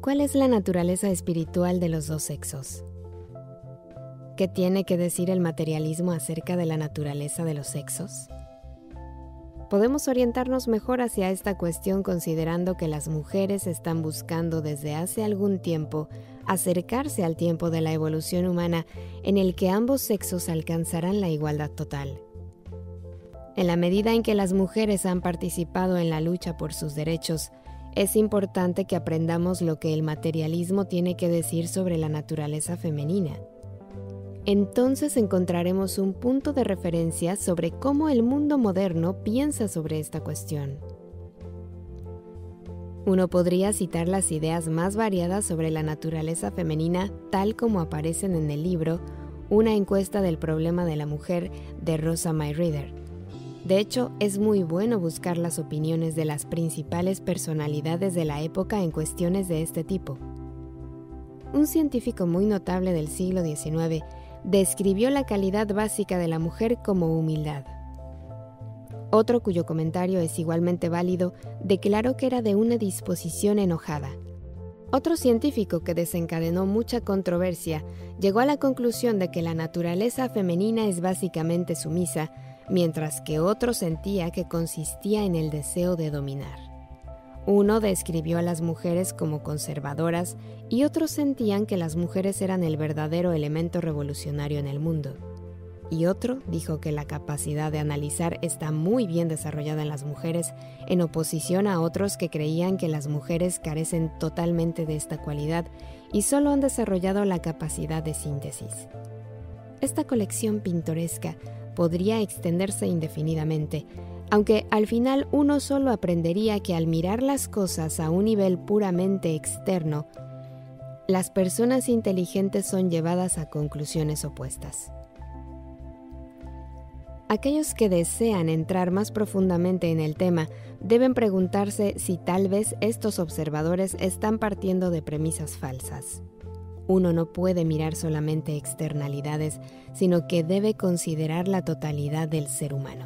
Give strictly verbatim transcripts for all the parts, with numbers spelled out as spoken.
¿Cuál es la naturaleza espiritual de los dos sexos? ¿Qué tiene que decir el materialismo acerca de la naturaleza de los sexos? Podemos orientarnos mejor hacia esta cuestión considerando que las mujeres están buscando desde hace algún tiempo acercarse al tiempo de la evolución humana en el que ambos sexos alcanzarán la igualdad total. En la medida en que las mujeres han participado en la lucha por sus derechos, es importante que aprendamos lo que el materialismo tiene que decir sobre la naturaleza femenina. Entonces encontraremos un punto de referencia sobre cómo el mundo moderno piensa sobre esta cuestión. Uno podría citar las ideas más variadas sobre la naturaleza femenina tal como aparecen en el libro Una encuesta del problema de la mujer de Rosa May Reader. De hecho, es muy bueno buscar las opiniones de las principales personalidades de la época en cuestiones de este tipo. Un científico muy notable del siglo diecinueve describió la calidad básica de la mujer como humildad. Otro cuyo comentario es igualmente válido declaró que era de una disposición enojada. Otro científico que desencadenó mucha controversia llegó a la conclusión de que la naturaleza femenina es básicamente sumisa, mientras que otro sentía que consistía en el deseo de dominar. Uno describió a las mujeres como conservadoras y otros sentían que las mujeres eran el verdadero elemento revolucionario en el mundo. Y otro dijo que la capacidad de analizar está muy bien desarrollada en las mujeres, en oposición a otros que creían que las mujeres carecen totalmente de esta cualidad y solo han desarrollado la capacidad de síntesis. Esta colección pintoresca podría extenderse indefinidamente, aunque al final uno solo aprendería que al mirar las cosas a un nivel puramente externo, las personas inteligentes son llevadas a conclusiones opuestas. Aquellos que desean entrar más profundamente en el tema deben preguntarse si tal vez estos observadores están partiendo de premisas falsas. Uno no puede mirar solamente externalidades, sino que debe considerar la totalidad del ser humano.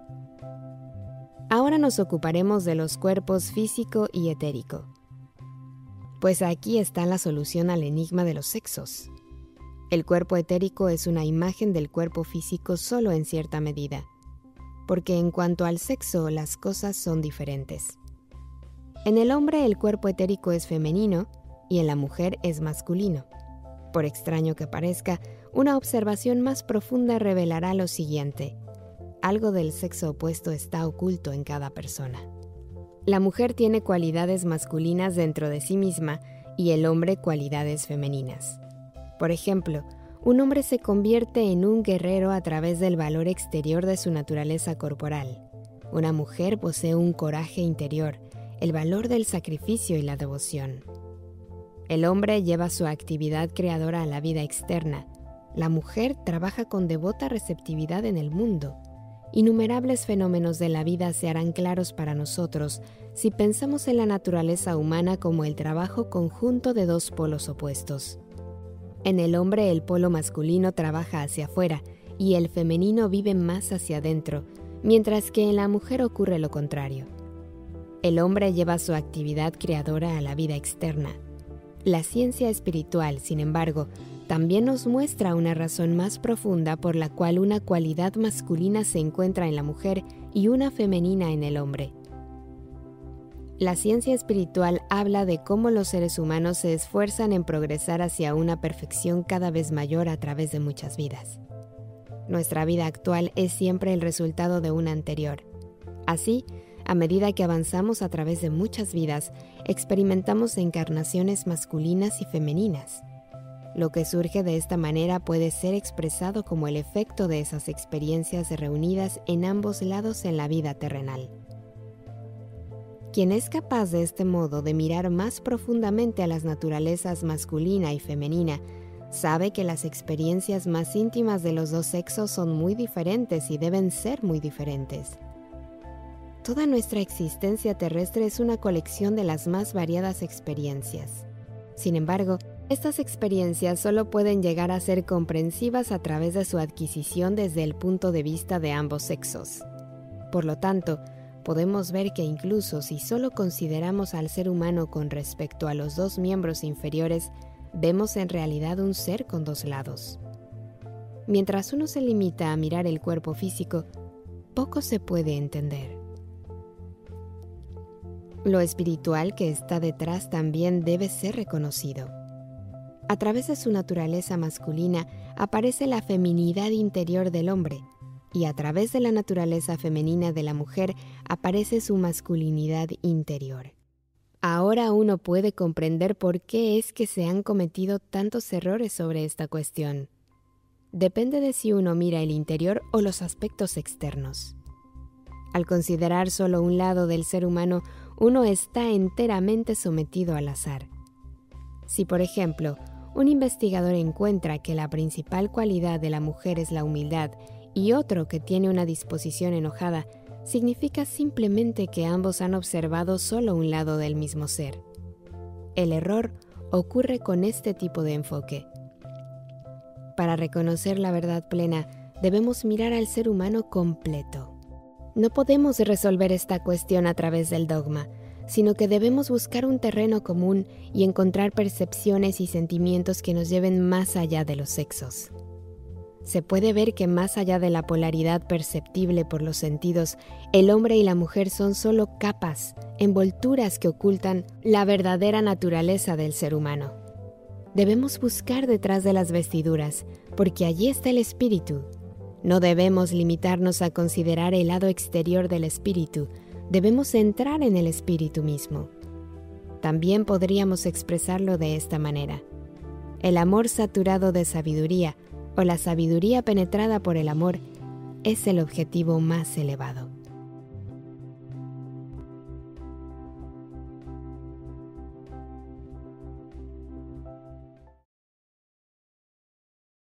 Ahora nos ocuparemos de los cuerpos físico y etérico. Pues aquí está la solución al enigma de los sexos. El cuerpo etérico es una imagen del cuerpo físico solo en cierta medida, porque en cuanto al sexo las cosas son diferentes. En el hombre el cuerpo etérico es femenino, y en la mujer es masculino. Por extraño que parezca, una observación más profunda revelará lo siguiente: algo del sexo opuesto está oculto en cada persona. La mujer tiene cualidades masculinas dentro de sí misma y el hombre cualidades femeninas. Por ejemplo, un hombre se convierte en un guerrero a través del valor exterior de su naturaleza corporal. Una mujer posee un coraje interior, el valor del sacrificio y la devoción. El hombre lleva su actividad creadora a la vida externa. La mujer trabaja con devota receptividad en el mundo. Innumerables fenómenos de la vida se harán claros para nosotros si pensamos en la naturaleza humana como el trabajo conjunto de dos polos opuestos. En el hombre el polo masculino trabaja hacia afuera y el femenino vive más hacia adentro, mientras que en la mujer ocurre lo contrario. El hombre lleva su actividad creadora a la vida externa. La ciencia espiritual, sin embargo, también nos muestra una razón más profunda por la cual una cualidad masculina se encuentra en la mujer y una femenina en el hombre. La ciencia espiritual habla de cómo los seres humanos se esfuerzan en progresar hacia una perfección cada vez mayor a través de muchas vidas. Nuestra vida actual es siempre el resultado de una anterior. Así, a medida que avanzamos a través de muchas vidas, experimentamos encarnaciones masculinas y femeninas. Lo que surge de esta manera puede ser expresado como el efecto de esas experiencias reunidas en ambos lados en la vida terrenal. Quien es capaz de este modo de mirar más profundamente a las naturalezas masculina y femenina, sabe que las experiencias más íntimas de los dos sexos son muy diferentes y deben ser muy diferentes. Toda nuestra existencia terrestre es una colección de las más variadas experiencias. Sin embargo, estas experiencias solo pueden llegar a ser comprensivas a través de su adquisición desde el punto de vista de ambos sexos. Por lo tanto, podemos ver que incluso si solo consideramos al ser humano con respecto a los dos miembros inferiores, vemos en realidad un ser con dos lados. Mientras uno se limita a mirar el cuerpo físico, poco se puede entender. Lo espiritual que está detrás también debe ser reconocido. A través de su naturaleza masculina aparece la feminidad interior del hombre, y a través de la naturaleza femenina de la mujer aparece su masculinidad interior. Ahora uno puede comprender por qué es que se han cometido tantos errores sobre esta cuestión. Depende de si uno mira el interior o los aspectos externos. Al considerar solo un lado del ser humano, uno está enteramente sometido al azar. Si, por ejemplo, un investigador encuentra que la principal cualidad de la mujer es la humildad y otro que tiene una disposición enojada, significa simplemente que ambos han observado solo un lado del mismo ser. El error ocurre con este tipo de enfoque. Para reconocer la verdad plena, debemos mirar al ser humano completo. No podemos resolver esta cuestión a través del dogma, sino que debemos buscar un terreno común y encontrar percepciones y sentimientos que nos lleven más allá de los sexos. Se puede ver que más allá de la polaridad perceptible por los sentidos, el hombre y la mujer son solo capas, envolturas que ocultan la verdadera naturaleza del ser humano. Debemos buscar detrás de las vestiduras, porque allí está el espíritu. No debemos limitarnos a considerar el lado exterior del espíritu, debemos entrar en el espíritu mismo. También podríamos expresarlo de esta manera. El amor saturado de sabiduría, o la sabiduría penetrada por el amor, es el objetivo más elevado.